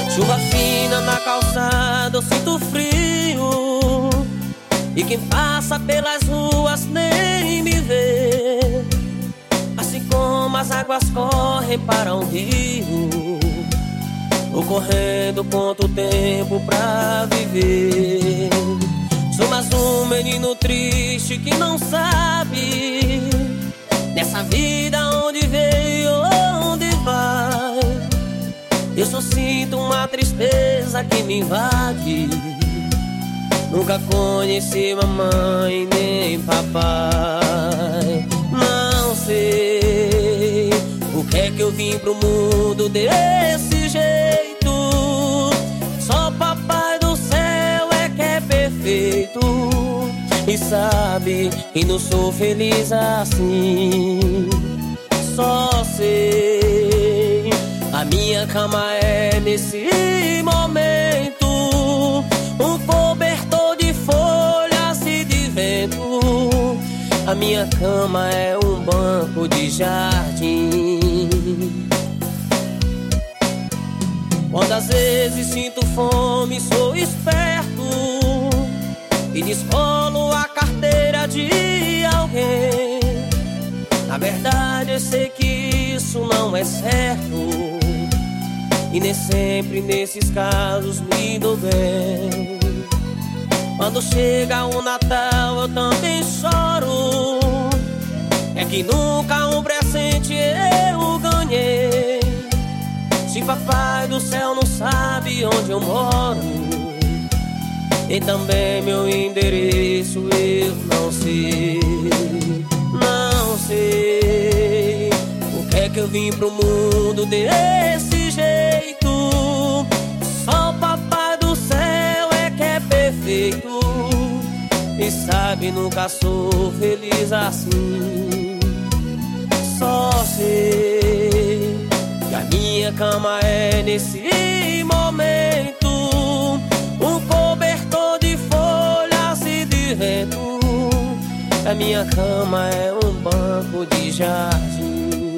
Chuva fina na calçada, eu sinto frio, e quem passa pelas ruas nem me vê. Assim como as águas correm para um rio, vou correndo contra o tempo pra viver. Sou mais um menino triste que não sabe nessa vida onde veio, onde vai. Eu só sinto uma tristeza que me invade. Nunca conheci mamãe nem papai. Não sei o que é que eu vim pro mundo desse jeito. Só papai do céu é que é perfeito e sabe que não sou feliz assim. Só sei, a minha cama é nesse momento um cobertor de folhas e de vento. A minha cama é um banco de jardim. Quando às vezes sinto fome, sou esperto e descolo a carteira de alguém. Na verdade eu sei que isso não é certo, e nem sempre nesses casos me dou bem. Quando chega o Natal eu também choro, é que nunca um presente eu ganhei. Se papai do céu não sabe onde eu moro, e também meu endereço eu não sei. Não sei o que é que eu vim pro mundo desse jeito. Só o papai do céu é que é perfeito e sabe nunca sou feliz assim. Só sei que a minha cama é nesse momento um cobertor de folhas e de vento. A minha cama é um banco de jardim.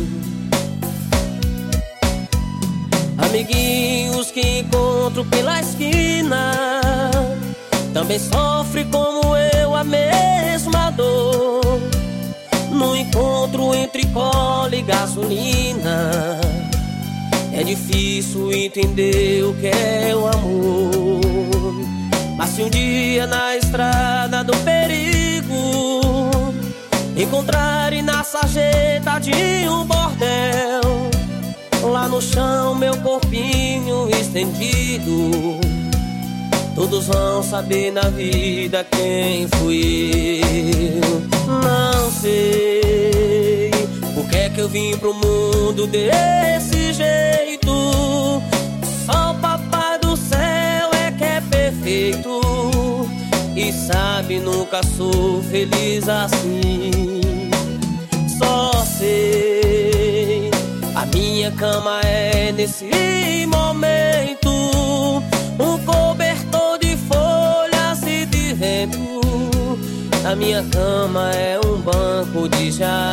Amiguinhos que encontro pela esquina também sofrem como eu a mesma dor. No encontro entre cola e gasolina é difícil entender o que é o amor. Mas se um dia na estrada do perigo encontrarem na sarjeta de um bordel, lá no chão meu corpinho estendido, todos vão saber na vida quem fui eu. Não sei por que é que eu vim pro mundo desse jeito. Só o papai do céu é que é perfeito e sabe nunca sou feliz assim. Só sei, a minha cama é nesse momento um cobertor de folhas e de vento. A minha cama é um banco de jardim.